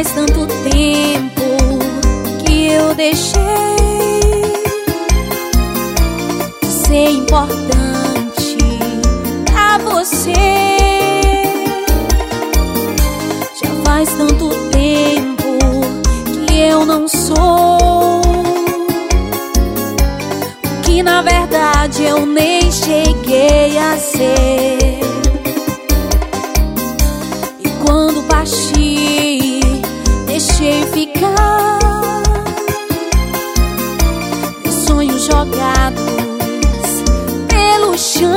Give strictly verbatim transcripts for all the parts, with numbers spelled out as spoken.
faz tanto tempo que eu deixei de ser importante pra você. Já faz tanto tempo que eu não sou o que na verdade eu nem cheguei a ser. E quando parti, deixei ficar meus sonhos jogados pelo chão,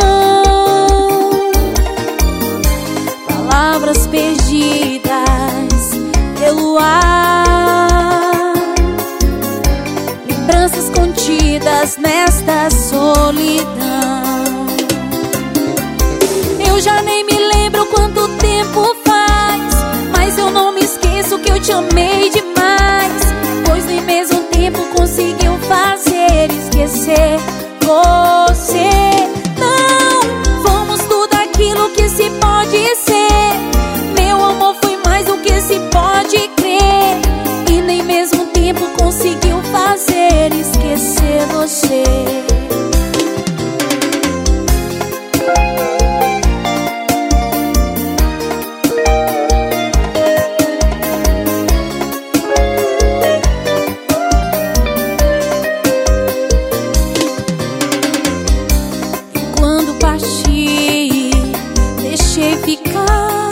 palavras perdidas pelo ar, lembranças contidas nesta solidão. Eu já nem me lembro quanto tempo faz, mas eu não me esqueço que eu te amei demais, pois nem mesmo o tempo conseguiu fazer esquecer você. Não fomos tudo aquilo que se pode ser, meu amor foi mais do que se pode crer, e nem mesmo o tempo conseguiu fazer esquecer você. Parti, deixei ficar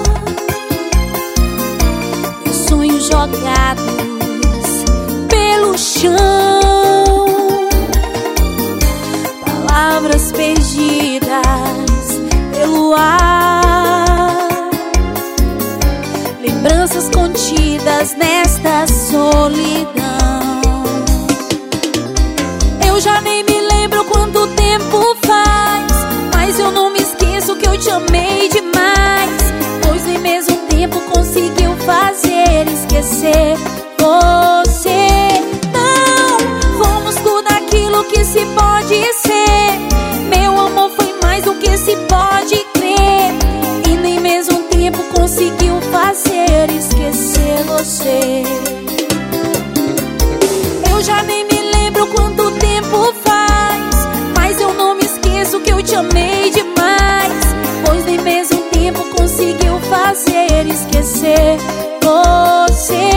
meus sonhos jogados pelo chão, palavras perdidas pelo ar, lembranças contidas nesta solidão. Eu já nem me lembro quanto tempo faz, mas eu não me esqueço que eu te amei demais, pois nem mesmo o tempo conseguiu fazer esquecer você. Não fomos tudo aquilo que se pode ser, meu amor foi mais do que se pode crer, e nem mesmo o tempo conseguiu fazer esquecer você. Eu já nem me lembro quanto tempo faz, mas eu não me esqueço que eu te amei demais, pois nem mesmo o tempo conseguiu fazer esquecer você.